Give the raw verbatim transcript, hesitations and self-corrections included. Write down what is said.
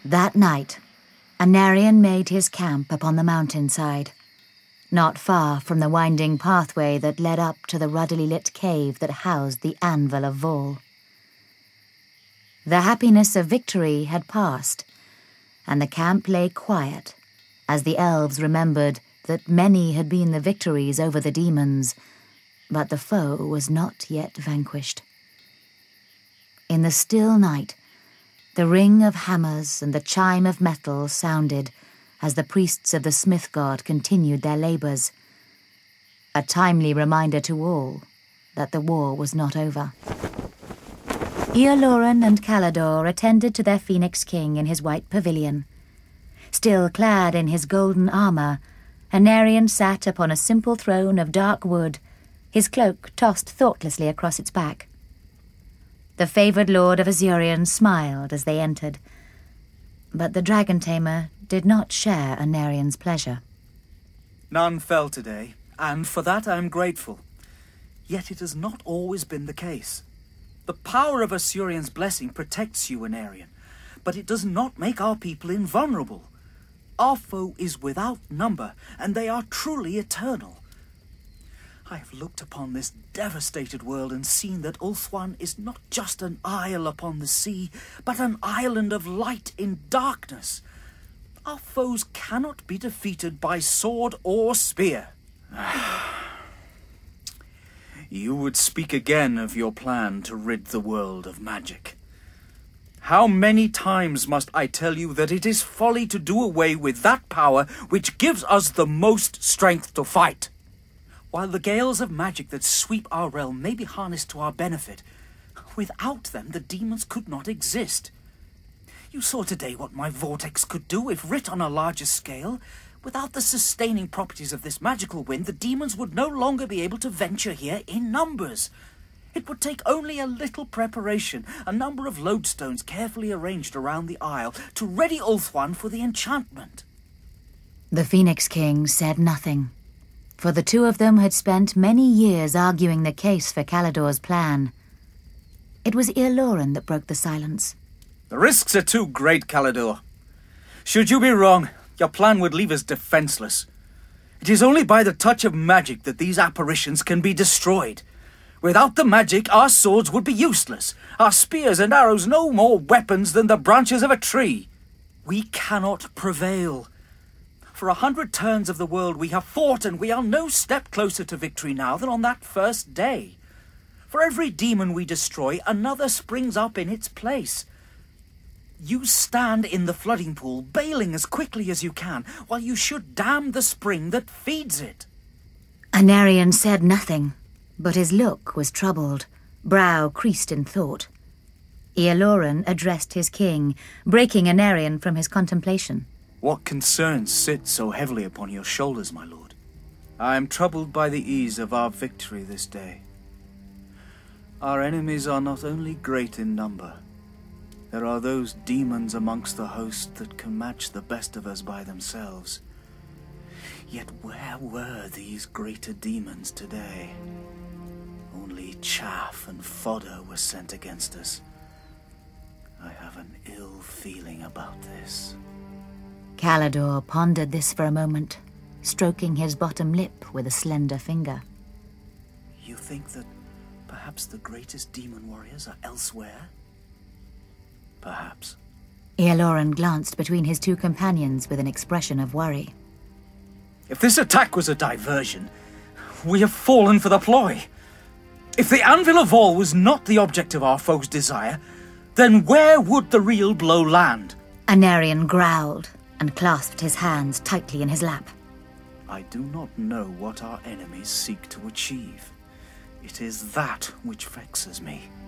That night, Anarion made his camp upon the mountainside, not far from the winding pathway that led up to the ruddily lit cave that housed the Anvil of Vol. The happiness of victory had passed, and the camp lay quiet as the elves remembered that many had been the victories over the demons, but the foe was not yet vanquished. In the still night, the ring of hammers and the chime of metal sounded as the priests of the smith god continued their labours, a timely reminder to all that the war was not over. Eoloran and Calidor attended to their Phoenix King in his white pavilion. Still clad in his golden armour, Anarion sat upon a simple throne of dark wood, his cloak tossed thoughtlessly across its back. The favoured lord of Azurion smiled as they entered, but the dragon tamer did not share Anarion's pleasure. None fell today, and for that I am grateful. Yet it has not always been the case. The power of Azurion's blessing protects you, Anarion, but it does not make our people invulnerable. Our foe is without number, and they are truly eternal. I have looked upon this devastated world and seen that Ulthuan is not just an isle upon the sea, but an island of light in darkness. Our foes cannot be defeated by sword or spear. You would speak again of your plan to rid the world of magic. How many times must I tell you that it is folly to do away with that power which gives us the most strength to fight? While the gales of magic that sweep our realm may be harnessed to our benefit, without them the demons could not exist. You saw today what my vortex could do if writ on a larger scale. Without the sustaining properties of this magical wind, the demons would no longer be able to venture here in numbers. It would take only a little preparation, a number of lodestones carefully arranged around the isle, to ready Ulthuan for the enchantment. The Phoenix King said nothing, for the two of them had spent many years arguing the case for Calidor's plan. It was Eoloran that broke the silence. The risks are too great, Calidor. Should you be wrong, your plan would leave us defenseless. It is only by the touch of magic that these apparitions can be destroyed. Without the magic, our swords would be useless, our spears and arrows no more weapons than the branches of a tree. We cannot prevail. For a hundred turns of the world we have fought, and we are no step closer to victory now than on that first day. For every demon we destroy, another springs up in its place. You stand in the flooding pool, bailing as quickly as you can, while you should dam the spring that feeds it. Anarion said nothing, but his look was troubled, brow creased in thought. Eoloran addressed his king, breaking Anarion from his contemplation. What concerns sit so heavily upon your shoulders, my lord? I am troubled by the ease of our victory this day. Our enemies are not only great in number. There are those demons amongst the host that can match the best of us by themselves. Yet where were these greater demons today? Only chaff and fodder were sent against us. I have an ill feeling about this. Calidor pondered this for a moment, stroking his bottom lip with a slender finger. You think that perhaps the greatest demon warriors are elsewhere? Perhaps. Eoloran glanced between his two companions with an expression of worry. If this attack was a diversion, we have fallen for the ploy. If the Anvil of Vol was not the object of our foe's desire, then where would the real blow land? Anarion growled and clasped his hands tightly in his lap. I do not know what our enemies seek to achieve. It is that which vexes me.